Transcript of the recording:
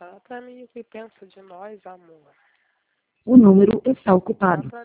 Para mim, o que pensa de nós, amor? O número está ocupado.